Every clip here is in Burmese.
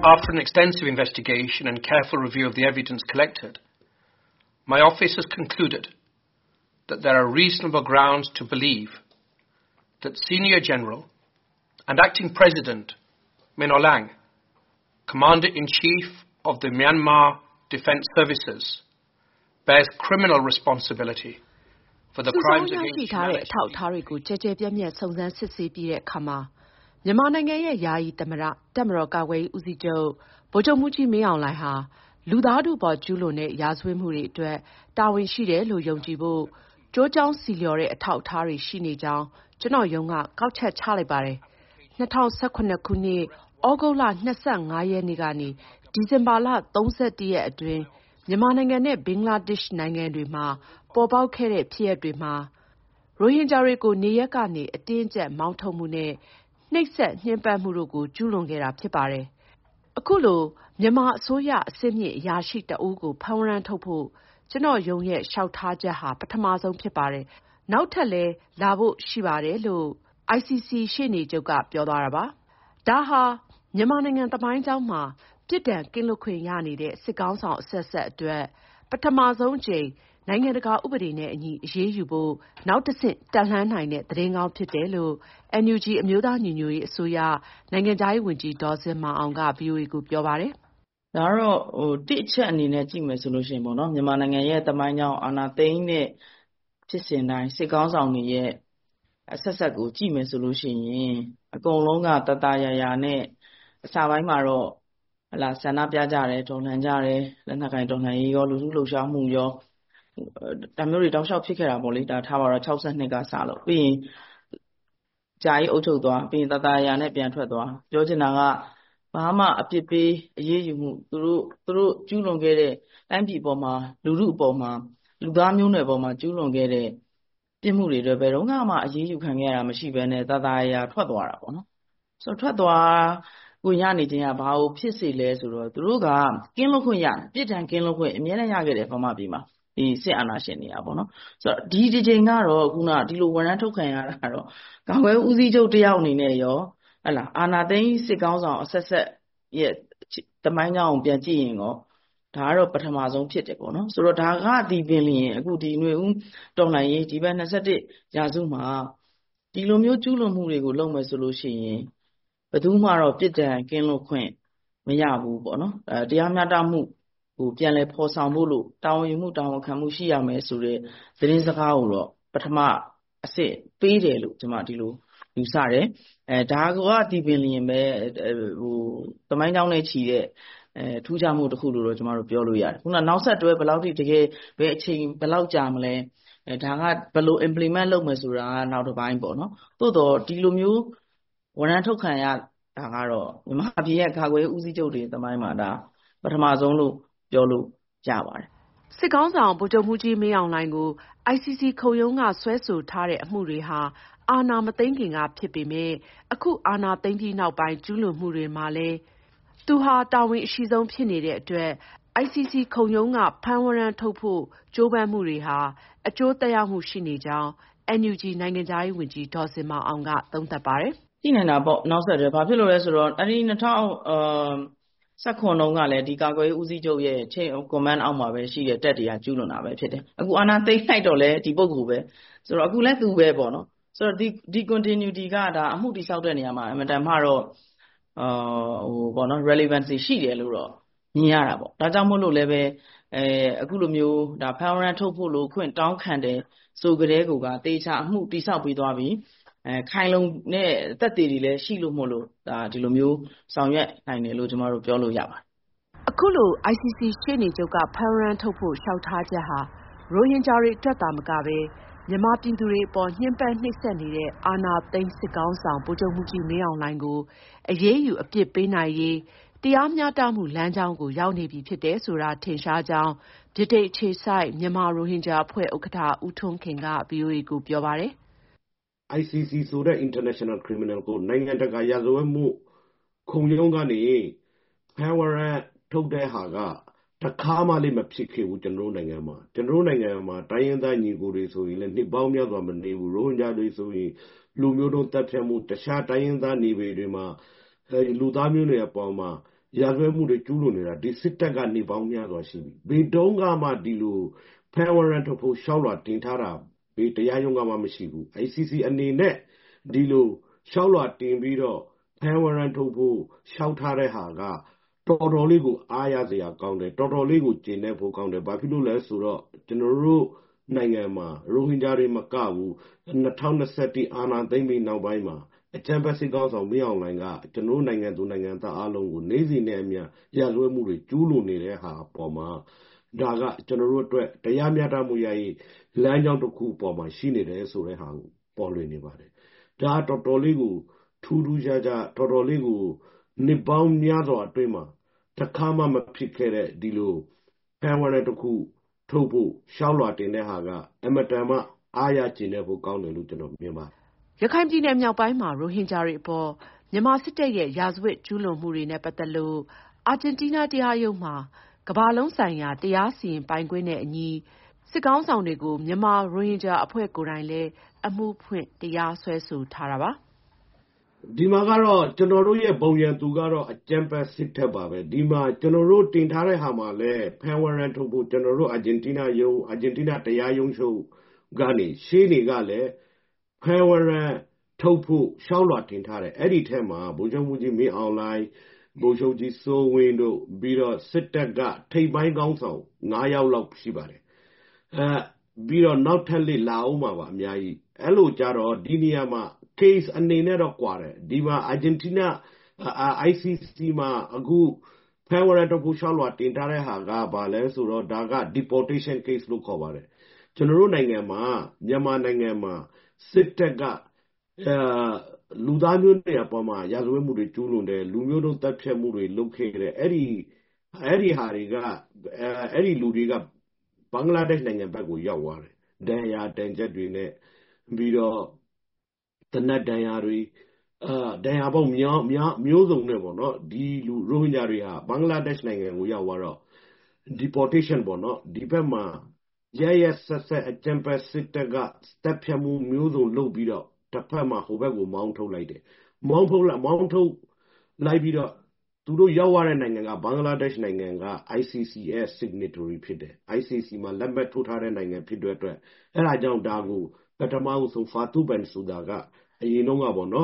after an extensive investigation and careful review of the evidence collected, my office has concluded that there are reasonable grounds to believe that Senior General and Acting President Min Aung Hlaing, Commander-in-Chief of the Myanmar Defence Services, bears criminal responsibility for the crimes against humanity. မြန်မာနိုင်ငံရဲ့ယာယီသမ္မတတပ်မတော်ကာကွယ်ရေးဦးစီးချုပ်ဗိုလ်ချုပ်မှူးကြီးမင်းအောင်လှိုင်ဟာလူသားထုပေါ်ကျူးလွန်တဲ့ရာဇဝတ်မှုတွေအတွက်တာဝန်ရှိတယ်လို့ယုံကြည်ဖို့ကြိုးကြောင်းစီလျော်တဲ့အထောက်အထားတွေရှိနေကြောင်းကျွန်တော်ရုံးကကောက်ချက်ချလိုက်ပါတယ်။2018ခုနှစ်ဩဂုတ်လ25ရက်နေ့ကနေဒီဇင်ဘာလ31ရက်အတွင်းမြန်မာနိုင်ငံနဲ့ဘင်္ဂလားဒေ့ရှ်နိုင်ငံတွေမှာပေါ်ပေါက်ခဲ့တဲ့ဖြစ်ရပ်တွေမှာရိုဟင်ဂျာတွေကိုနေရက်ကနေအတင်းအကျပ်မောင်းထုတ်မှုနဲ့နှိပ်စက်ညှဉ်းပန်းမှုတို့ကိုကျူးလွန်ခဲ့တာဖြစ်ပါတယ်။အခုလိုမြန်မာအစိုးရအစစ်မြစ်အရာရှိတအုပ်ကိုဖမ်းဝရမ်းထုတ်ဖို့ကျွန်တော်ရုံးရဲ့လျှောက်ထားချက်ဟာပထမဆုံးဖြစ်ပါတယ်။နောက်ထပ်လည်းလာဖို့ရှိပါတယ်လို့ ICC ရှေ့နေချုပ်ကပြောသွားတာပါ။ဒါဟာမြန်မာနိုင်ငံသမိုင်းကြောင်းမှာပြစ်ဒဏ်ကင်းလွတ်ခွင့်ရနေတဲ့စစ်ကောင်းဆောင်အဆက်ဆက်အတွက်ပထမဆုံးအကြိမ်နိုင်ငံတကာဥပဒေနဲ့အညီအရေးယူဖို့နောက်တစ်ဆင့်တက်လှမ်းနိုင်တဲ့သတင်းကောင်းဖြစ်တယ်လို့ NUG အမျိုးသားညီညွတ်ရေးအစိုးရနိုင်ငံခြားရေးဝန်ကြီးဒေါ်ဇင်မာအောင်က VOA ကိုပြောပါတယ်။ဒါတော့တစ်ချက်အနေနဲ့ကြည့်မယ်ဆိုလို့ရှိရင်ပေါ့နော်မြန်မာနိုင်ငံရဲ့သမိုင်းကြောင်းအာဏာသိမ်းတဲ့ဖြစ်စဉ်တိုင်းစစ်ကောင်းဆောင်တွေရဲ့အဆက်ဆက်ကိုကြည့်မယ်ဆိုလို့ရှိရင်အကုန်လုံးကတတရရနဲ့အစပိုင်းမှာတော့ဆန္ဒပြကြတယ်တော်လှန်ကြတယ်လက်နက်ကင်တော်လှန်ရေးရောလူထုလှုပ်ရှားမှုရောဒါမျိုးတွေတောက်လျှောက်ဖြစ်ခဲ့တာပေါ့လေဒါထားပါတော့62ကစလို့ပြီးရင်ဂျာကြီးအုပ်ချုပ်သွားပြီးရင်တတရရနဲ့ပြန်ထွက်သွားပြောချင်တာကဘာမှအပြစ်ပေးအရေးယူမှုသူတို့ကျူးလွန်ခဲ့တဲ့တိုင်းပြည်ပေါ်မှာလူထုအပေါ်မှာလူသားမျိုးနွယ်ပေါ်မှာကျူးလွန်ခဲ့တဲ့ပြစ်မှုတွေတွေဘယ်တော့မှအရေးယူခံခဲ့ရတာမရှိဘဲနဲ့တတရရထွက်သွားတာပေါ့နော်ဆိုတော့ထွက်သွားကိုရနေခြင်းကဘာလို့ဖြစ်စေလဲဆိုတော့သူတို့ကကင်းလွတ်ခွင့်ရပြစ်ဒဏ်ကင်းလွတ်ခွင့်အမြဲတမ်းရခဲ့တယ်ဗမာပြည်မှာဒီစစ်အာဏာရှင်တွေကပေါ့နော်ဆိုတော့ဒီချိန်ကတော့ခုနဒီလိုဝန်ထမ်းထုတ်ခံရတာတော့ကာကွယ်ဦးစီးချုပ်တယောက်အနေနဲ့ရောအာဏာသိမ်းစစ်ကောင်းဆောင်အဆက်ဆက်ရဲ့တမိုင်းကြောင်းပြန်ကြည့်ရင်ရောဒါကတော့ပထမဆုံးဖြစ်တယ်ပေါ့နော်ဆိုတော့ဒါကဒီပင်လျင်အခုဒီຫນွေဦးတော်လှန်ရေးဒီဘက်21ရာစုမှာဒီလိုမျိုးကျူးလွန်မှုတွေကိုလုပ်မယ်ဆိုလို့ရှိရင်ဘယ်သူမှတော့ပြစ်ဒဏ်ကင်းလွတ်ခွင့်မရဘူးပေါ့နော်တရားမျှတမှုကိုပြန်လဲဖော်ဆောင်ဖို့လို့တာဝန်ယူမှုတာဝန်ခံမှုရှိရမယ်ဆိုတဲ့သတင်းစကားကိုတော့ပထမအစ်စ်ပေးတယ်လို့ကျွန်မဒီလိုယူဆတယ်ဒါကဒီပင်လျင်ပဲသမိုင်းကြောင်းနဲ့ချီတဲ့ထူးခြားမှုတစ်ခုလို့တော့ကျွန်တော်တို့ပြောလို့ရတယ်ခုနနောက်ဆက်တွဲဘယ်လောက်ထိတကယ်ဘယ်အချိန်ဘယ်လောက်ကြာမလဲဒါကဘယ်လို implement လုပ်မယ်ဆိုတာကနောက်တစ်ပိုင်းပေါ့နော်သို့တော့ဒီလိုမျိုးဝန်ထမ်းထုတ်ခံရတာကတော့မြန်မာပြည်ရဲ့ကာကွယ်ဦးစီးချုပ်တွေသမိုင်းမှာဒါပထမဆုံးလို့ပြောလို့ရပါတယ်စစ်ကောင်းဆောင်ဗိုလ်ချုပ်မှူးကြီးမင်းအောင်လှိုင်ကို ICC ခုံရုံးကဆွဲဆိုထားတဲ့အမှုတွေဟာအာဏာမသိမ်းခင်ကဖြစ်ပေမဲ့အခုအာဏာသိမ်းပြီးနောက်ပိုင်းကျူးလွန်မှုတွေမှာလည်းသူဟာတာဝန်အရှိဆုံးဖြစ်နေတဲ့အတွက် ICC ခုံရုံးကဖမ်းဝရမ်းထုတ်ဖို့ကြိုးပမ်းမှုတွေဟာအကျိုးသက်ရောက်မှုရှိနေကြောင်း NUG နိုင်ငံခြားရေးဝန်ကြီးဒေါ်ဇင်မာအောင်ကသုံးသပ်ပါတယ်။သိနေတာပေါ့နောက်ဆက်တွဲဘာဖြစ်လို့လဲဆိုတော့အဲ့ဒီ2019တုန်းကလည်းဒီကာကွယ်ရေးဦးစီးချုပ်ရဲ့ chain of command အောက်မှာပဲရှိတဲ့တပ်တွေကကျူးလွန်တာပဲဖြစ်တယ်။အခုအာဏာသိမ်းလိုက်တော့လဲဒီပုဂ္ဂိုလ်ပဲဆိုတော့အခုလဲသူပဲပေါ့နော်ဆိုတော့ဒီ continuity ကဒါအမှုတိဆောက်တဲ့နေရာမှာအမှန်တမ်းမှတော့ပေါ့နော် relevancy ရှိတယ်လို့တော့မြင်ရတာပေါ့ဒါကြောင့်မို့လို့လည်းပဲအခုလိုမျိုးဒါဖမ်းဝရမ်းထုတ်ဖို့လို့ခွင့်တောင်းခံတယ်ဆိုကြတဲ့ကူကတေချာအမှုတိဆောက်ပြီးသွားပြီခိုင်လုံတဲ့သက်သေတွေလည်းရှိလို့မို့လို့ဒါဒီလိုမျိုးဆောင်ရွက်နိုင်တယ်လို့ကျွန်တော်တို့ပြောလို့ရပါတယ်အခုလို ICC ရှေ့နေချုပ်ကဖမ်းဝရမ်းထုတ်ဖို့လျှောက်ထားချက်ဟာရိုဟင်ဂျာတွေအတွက်သာမကပဲမြန်မာပြည်သူတွေအပေါ်ညှဉ်းပန်းနှိပ်စက်နေတဲ့အာဏာသိမ်းစစ်ကောင်းဆောင်ဗိုလ်ချုပ်မှူးကြီးမင်းအောင်လှိုင်ကိုအရေးယူအပြစ်ပေးနိုင်ရေးတရားမျှတမှုလမ်းကြောင်းကိုရောက်နေပြီဖြစ်တယ်ဆိုတာထင်ရှားကြောင်းဗြိတိန်အခြေစိုက်မြန်မာရိုဟင်ဂျာအဖွဲ့ဥက္ကဋ္ဌဦးထွန်းခင်က VOA ကိုပြောပါတယ်။ ICC ဆိုတဲ့ International Criminal Court နိုင်ငံတကာရာဇဝတ်မှုခုံရုံးကနေဖမ်းဝရမ်းထုတ်တဲ့ဟာကတခါမှလည်းမဖြစ်ခဲ့ဘူးကျွန်တော်တို့နိုင်ငံမှာတိုင်းရင်းသားညီကိုတွေဆိုရင်လည်းနှစ်ပေါင်းများစွာမနေဘူးရိုဟင်ဂျာတွေဆိုရင်လူမျိုးတုံးတပ်ဖြတ်မှုတခြားတိုင်းရင်းသားနေပြည်တွေမှာလူသားမျိုးတွေအပေါ်မှာရာဇဝတ်မှုတွေကျူးလွန်နေတာဒီစစ်တပ်ကနေပေါင်းများစွာရှိပြီဘယ်တုန်းကမှဒီလိုဖမ်းဝရမ်းထုတ်ဖို့ရှောက်လွှာတင်ထားတာဘယ်တရားရုံးကမှမရှိဘူး ICC အနေနဲ့ဒီလိုရှောက်လွှာတင်ပြီးတော့ဖမ်းဝရမ်းထုတ်ဖို့ရှောက်ထားတဲ့ဟာကတော်တော်လေးကိုအားရစရာကောင်းတယ်တော်တော်လေးကိုကျင့်တဲ့ဖို့ကောင်းတယ်ဘာဖြစ်လို့လဲဆိုတော့ကျွန်တော်တို့နိုင်ငံမှာရိုဟင်ဂျာတွေမကဘူး2021အာဏာသိမ်းပြီးနောက်ပိုင်းမှာအကြမ်းဖက်စစ်ကောင်းဆောင်မင်းအောင်လှိုင်ကကျွန်တော်နိုင်ငံသူနိုင်ငံသားအလုံးကိုနေ့စဉ်နဲ့အမျှရာဇဝတ်မှုတွေကျူးလွန်နေတဲ့ဟာပေါ်မှာဒါကကျွန်တော်တို့အတွက်တရားမျှတမှုရရေးလမ်းကြောင်းတစ်ခုပေါ်မှာရှိနေတယ်ဆိုတဲ့ဟာကိုပေါ်လွင်နေပါတယ်ဒါတော်တော်လေးကိုထူးထူးခြားခြားတော်တော်လေးကိုနှစ်ပေါင်းများစွာအတွင်းမှာတစ်ခါမှမဖြစ်ခဲ့တဲ့ဒီလိုဖမ်းဝရမ်းတစ်ခုထုတ်ဖို့ရှောက်လွှာတင်တဲ့ဟာကအမတန်မှအားရကျင်တဲ့ဖို့ကောင်းတယ်လို့ကျွန်တော်မြင်ပါတယ်ရခိုင်ပြည်နယ်မြောက်ပိုင်းမှာရိုဟင်ဂျာတွေအပေါ်မြန်မာစစ်တပ်ရဲ့ရာဇဝတ်ကျူးလွန်မှုတွေနဲ့ပတ်သက်လို့အာဂျင်တီးနားတရားရုံးမှာကမ္ဘာလုံးဆိုင်ရာတရားစီရင်ပိုင်ခွင့်နဲ့အညီစစ်ကောင်းဆောင်တွေကိုမြန်မာရိုဟင်ဂျာအဖွဲ့ကိုယ်တိုင်လည်းအမှုဖွင့်တရားစွဲဆိုထားတာပါဒီမှာကတော့ကျွန်တော်တို့ရဲ့ပုံရန်သူကတော့အကြမ်းဖက်စစ်တပ်ပါပဲဒီမှာကျွန်တော်တို့တင်ထားတဲ့ဟာမှာလည်းဖန်ဝရန်ထုတ်ဖို့ကျွန်တော်တို့အာဂျင်တီးနားတရားရုံးချုပ်ကနေရှေ့နေကလည်းဖန်ဝရန်ထုတ်ဖို့ရှောက်လွှာတင်ထားတယ်အဲ့ဒီထဲမှာဗိုလ်ချုပ်မှုကြီးမင်းအောင်လှိုင်ဗိုလ်ချုပ်ကြီးစိုးဝင်းတို့ပြီးတော့စစ်တပ်ကထိပ်ပိုင်းကောင်းဆောင်9ယောက်လောက်ရှိပါတယ်ပြီးတော့နောက်ထပ်လေးလာအောင်ပါအများကြီးအဲ့လိုကြတော့ဒီနေရာမှာ case အနေနဲ့တော့ကွာတယ်ဒီမှာအာဂျင်တီးနား ICC မှာအခုဖမ်းဝရမ်းထုတ်ဖို့ရှောက်လွှာတင်ထားတဲ့ဟာကဘာလဲဆိုတော့ဒါက deportation case လို့ခေါ်ပါတယ်ကျွန်တော်တို့နိုင်ငံမှာမြန်မာနိုင်ငံမှာစစ်တပ်ကလူသားမျိုးနွယ်အပေါ်မှာရာဇဝတ်မှုတွေကျူးလွန်တယ်လူမျိုးတုံးတပ်ဖြတ်မှုတွေလုပ်ခဲ့တယ်အဲ့ဒီဟာတွေကအဲ့ဒီလူတွေကဘင်္ဂလားဒေ့ရှ်နိုင်ငံဘက်ကိုရောက်သွားတယ်ဒဏ်ရာတန်ချက်တွေနဲ့ပြီးတော့တနတ်ဒဏ်ရာတွေဒဏ်ရာပေါင်းမျိုးစုံနဲ့ပေါ့နော်ဒီလူရိုဟင်ဂျာတွေဟာဘင်္ဂလားဒေ့ရှ်နိုင်ငံကိုရောက်သွားတော့ deportation ပေါ့နော်ဒီဘက်မှာရဆက်အကြမ်းဖက်စစ်တပ်ကတပ်ဖြတ်မှုမျိုးစုံလုပ်ပြီးတော့တစ်ဖက်မှာဟိုဘက်ကိုမောင်းထုတ်လိုက်တယ်မောင်းထုတ်လိုက်ပြီးတော့သူတို့ရောက်ရတဲ့နိုင်ငံကဘင်္ဂလားဒေ့ရှ်နိုင်ငံက ICC ရဲ့ signatory ဖြစ်တယ် ICC မှာလက်မှတ်ထိုးထားတဲ့နိုင်ငံဖြစ်တဲ့အတွက်အဲ့ဒါကြောင့်ဒါကိုပထမဆုံးဖာတူဘန်ဆိုတာကအရင်တော့ကပေါ့နော်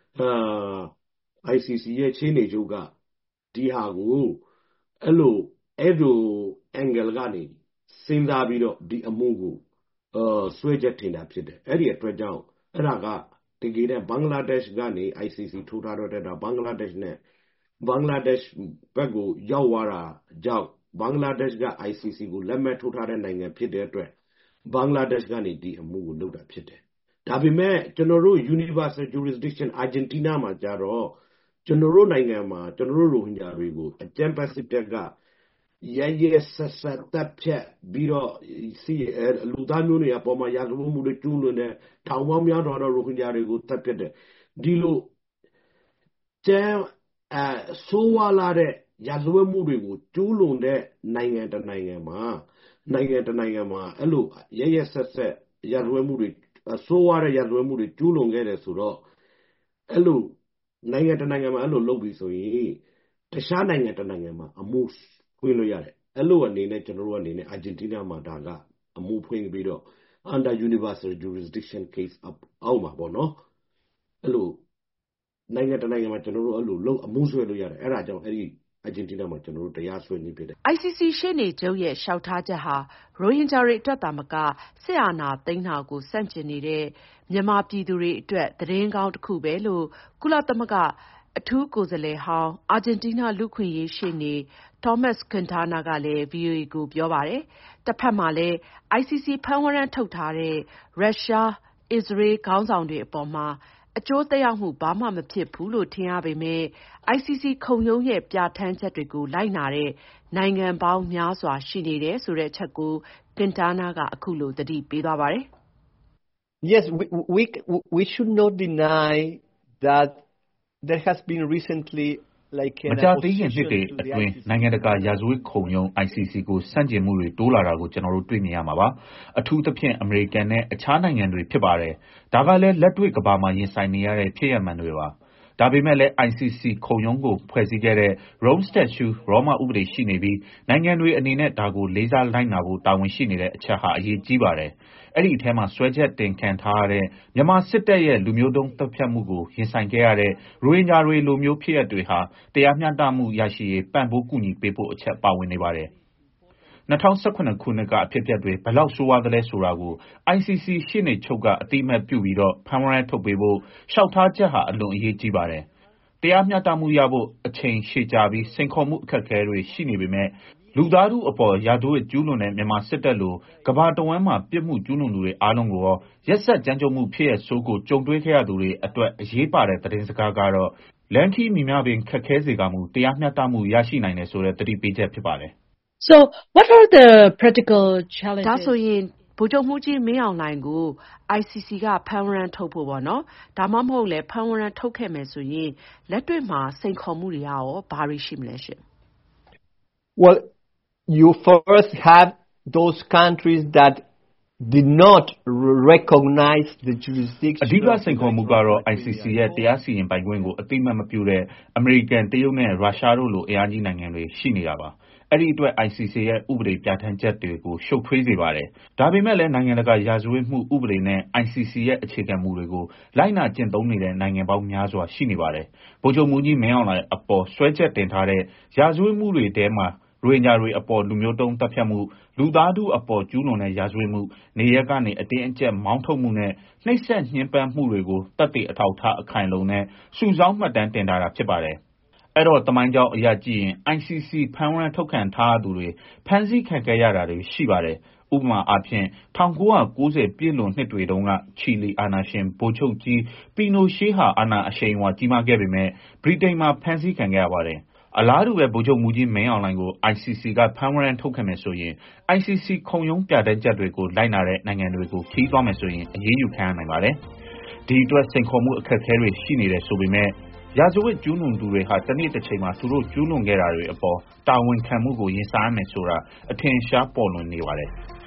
ICC ရဲ့ရှင်းနေချုပ်ကဒီဟာကိုအဲ့လို angle ကနေစဉ်းစားပြီးတော့ဒီအမှုကိုဆွဲချက်တင်တာဖြစ်တယ်အဲ့ဒီအတွက်ကြောင့်အဲ့ဒါကတကယ်တဲ့ဘင်္ဂလားဒေ့ရှ်ကနေ ICC ထိုးထားတော့တဲ့ဘင်္ဂလားဒေ့ရှ်နဲ့ဘင်္ဂလားဒေ့ရှ်ဘက်ကိုရောက်သွားတာကြောင့်ဘင်္ဂလားဒေ့ရှ်က ICC ကိုလက်မှတ်ထိုးထားတဲ့နိုင်ငံဖြစ်တဲ့အတွက်ဘင်္ဂလားဒေ့ရှ်ကနေဒီအမှုကိုလုပ်တာဖြစ်တယ်ဒါပေမဲ့ကျွန်တော်တို့ Universal Jurisdiction အာဂျင်တီးနားမှာကြတော့ကျွန်တော်တို့နိုင်ငံမှာကျွန်တော်တို့ရိုဟင်ဂျာတွေကိုအကြမ်းဖက်စစ်တပ်ကရဆက်တပ်ဖြတ်ပြီးတော့လူသားမျိုးတွေအပေါ်မှာရာဇဝတ်မှုတွေကျူးလွန်တဲ့ထောင်ပေါင်းများစွာသောရိုဟင်ဂျာတွေကိုတပ်ဖြတ်တယ်ဒီလိုဆိုးဝါးလာတဲ့ရာဇဝတ်မှုတွေကိုကျူးလွန်တဲ့နိုင်ငံတစ်နိုင်ငံမှာအဲ့လိုရဆက်ရာဇဝတ်မှုတွေဆိုးဝါးတဲ့ရာဇဝတ်မှုတွေကျူးလွန်ခဲ့တယ်ဆိုတော့အဲ့လိုနိုင်ငံတစ်နိုင်ငံမှာအဲ့လိုလုပ်ပြီးဆိုရင်တခြားနိုင်ငံတစ်နိုင်ငံမှာအမှုဖွင့်လို့ရတယ်အဲ့လိုအနေနဲ့ကျွန်တော်တို့အနေနဲ့အာဂျင်တီးနားမှာဒါကအမှုဖွင့်ပြီးတော့ under universal jurisdiction case အောက်မှာပေါ့နော်အဲ့လိုနိုင်ငံတစ်နိုင်ငံမှာကျွန်တော်တို့အဲ့လိုလုပ်အမှုဆွဲလို့ရတယ်အဲ့ဒါကြောင့်အဲ့ဒီအာဂျင်တီးနားမှာကျွန်တော်တို့တရားစွဲနေဖြစ်တယ် ICC ရှေ့နေချုပ်ရဲ့လျှောက်ထားချက်ဟာရိုဟင်ဂျာတွေအတွက်သာမကစစ်အာဏာသိမ်းတာကိုဆန့်ကျင်နေတဲ့မြန်မာပြည်သူတွေအတွက်သတင်းကောင်းတစ်ခုပဲလို့ကုလသမဂ္ဂအထူးကိုယ်စားလှယ်ဟောင်းအာဂျင်တီးနားလူ့အခွင့်အရေးရှေ့နေ Thomas Quintana ကလည်း VOA ကိုပြောပါတယ်။တစ်ဖက်မှာလည်း ICC ဖမ်းဝရမ်းထုတ်ထားတဲ့ရုရှား၊အစ္စရေးခေါင်းဆောင်တွေအပေါ်မှာအကျိုးသက်ရောက်မှုဘာမှမဖြစ်ဘူးလို့ထင်ရပေမဲ့ ICC ခုံရုံးရဲ့ပြဋ္ဌာန်းချက်တွေကိုလိုက်နာတဲ့နိုင်ငံပေါင်းများစွာရှိနေတယ်ဆိုတဲ့အချက်ကို Quintana ကအခုလိုသတိပေးသွားပါတယ်။ Yes, we should not deny that there has been recently like မကြာသေးခင်နှစ်တွေအတွင်းနိုင်ငံတကာရာဇဝတ်ခုံရုံး ICC ကိုဆန့်ကျင်မှုတွေတိုးလာတာကိုကျွန်တော်တို့တွေ့မြင်ရမှာပါအထူးသဖြင့်အမေရိကန်နဲ့အခြားနိုင်ငံတွေဖြစ်ပါတယ်ဒါကလည်းလက်တွေ့ကမ္ဘာမှာရင်ဆိုင်နေရတဲ့ဖြစ်ရပ်မှန်တွေပါဒါပေမဲ့လည်း ICC ခုံရုံးကိုဖွဲ့စည်းခဲ့တဲ့ Rome Statute ရောမဥပဒေရှိနေပြီးနိုင်ငံတွေအနေနဲ့ဒါကိုလေးစားလိုက်နာဖို့တာဝန်ရှိနေတဲ့အချက်ဟာအရေးကြီးပါတယ်။အဲ့ဒီအထဲမှာစွဲချက်တင်ခံထားရတဲ့မြန်မာစစ်တပ်ရဲ့လူမျိုးတုံးတပ်ဖြတ်မှုကိုရင်ဆိုင်ခဲ့ရတဲ့ရိုဟင်ဂျာတွေလိုမျိုးဖြစ်ရပ်တွေဟာတရားမျှတမှုရရှိရေးပံ့ပိုးကူညီပေးဖို့အချက်ပါဝင်နေပါတယ်။2018ခုနှစ်ကအဖြစ်အပျက်တွေဘယ်လောက်ဆိုးဝါးသလဲဆိုတာကို ICC ရှေ့နေချုပ်ကအတိအမှတ်ပြုပြီးတော့ဖမ်းဝရမ်းထုတ်ပေးဖို့လျှောက်ထားချက်ဟာအလွန်အရေးကြီးပါတယ်။တရားမျှတမှုရဖို့အချိန်ရှည်ကြာပြီးစိန်ခေါ်မှုအခက်အခဲတွေရှိနေပေမဲ့လူသားထုအပေါ်ရာဇဝတ်ကျူးလွန်တဲ့မြန်မာစစ်တပ်လိုကမ္ဘာတဝန်းမှာပြစ်မှုကျူးလွန်သူတွေအားလုံးကိုရောရက်စက်ကြမ်းကြုတ်မှုဖြစ်ရဆိုးကိုကြုံတွေ့ခဲ့ရသူတွေအတွက်အရေးပါတဲ့သတင်းစကားကတော့လန်ခီမိမြပင်ခက်ခဲစေကမူတရားမျှတမှုရရှိနိုင်တယ်ဆိုတဲ့တတိပေးချက်ဖြစ်ပါတယ်။ So what are the practical challenges ဒါဆိုရင်ဗိုလ်ချုပ်မှူးကြီးမင်းအောင်လှိုင်ကို ICC ကဖမ်းဝရမ်းထုတ်ဖို့ပေါ့နော်ဒါမှမဟုတ်လဲဖမ်းဝရမ်းထုတ်ခဲ့မယ်ဆိုရင်လက်တွေ့မှာစိန်ခေါ်မှုတွေရောဘာတွေရှိမလဲရှင် Well, you first have those countries that did not recognize the jurisdiction အဓိကစိန်ခေါ်မှုကတော့ ICC ရဲ့တရားစီရင်ပိုင်ခွင့်ကိုအသိအမှတ်မပြုတဲ့အမေရိကန်တရုတ်နဲ့ရုရှားတို့လိုအင်အားကြီးနိုင်ငံတွေရှိနေတာပါအဲ့ဒီအတွက် ICC ရဲ့ဥပဒေပြဋ္ဌာန်းချက်တွေကိုရှုပ်ထွေးစေပါတယ်ဒါပေမဲ့လည်းနိုင်ငံတကာရာဇဝတ်မှုဥပဒေနဲ့ ICC ရဲ့အခြေခံမူတွေကိုလိုက်နာကျင့်သုံးနေတဲ့နိုင်ငံပေါင်းများစွာရှိနေပါတယ်ဗိုလ်ချုပ်မှူးကြီးမင်းအောင်လှိုင်အပေါ်ဆွဲချက်တင်ထားတဲ့ရာဇဝတ်မှုတွေထဲမှာရိုဟင်ဂျာတွေအပေါ်လူမျိုးတုံးတပ်ဖြတ်မှုလူသားထုအပေါ်ကျူးလွန်တဲ့ရာဇဝတ်မှုနေရက်ကနေအတင်းအကျပ်မောင်းထုတ်မှုနဲ့နှိပ်စက်ညှဉ်းပန်းမှုတွေကိုတပ်တွေအထောက်ထားအခိုင်အလုံနဲ့စုဆောင်းမှတ်တမ်းတင်ထားတာဖြစ်ပါတယ်အဲ့တော့တမိုင်းကြောင်းအရာကြည့်ရင် ICC ဖမ်းဝရမ်းထုတ်ခံထားသူတွေဖမ်းဆီးခံခဲ့ရတာတွေရှိပါတယ်ဥပမာအားဖြင့်1990ပြည့်လွန်နှစ်တွေတုန်းကချီလီအာဏာရှင်ဗိုလ်ချုပ်ကြီးပီနိုရှေးဟာအာဏာအရှိန်အဝါကြီးမားခဲ့ပေမဲ့ဗြိတိန်မှာဖမ်းဆီးခံခဲ့ရပါတယ်အလားတူပဲဗိုလ်ချုပ်မှူးကြီးမင်းအောင်လှိုင်ကို ICC ကဖမ်းဝရမ်းထုတ်ခဲ့မယ်ဆိုရင် ICC ခုံရုံးပြဋ္ဌာန်းချက်တွေကိုလိုက်နာတဲ့နိုင်ငံတွေကိုခီးသွားမယ်ဆိုရင်အရေးယူခံရနိုင်ပါတယ်ဒီအတွက်စိန်ခေါ်မှုအခက်အခဲတွေရှိနေတယ်ဆိုပေမဲ့ရာဇဝတ်ကျူးလွန်သူတွေဟာတနေ့တစ်ချိန်မှာသူတို့ကျူးလွန်ခဲ့တာတွေအပေါ်တာဝန်ခံမှုကိုရင်ဆိုင်ရမယ်ဆိုတာအထင်ရှားပေါ်လွင်နေပါတယ်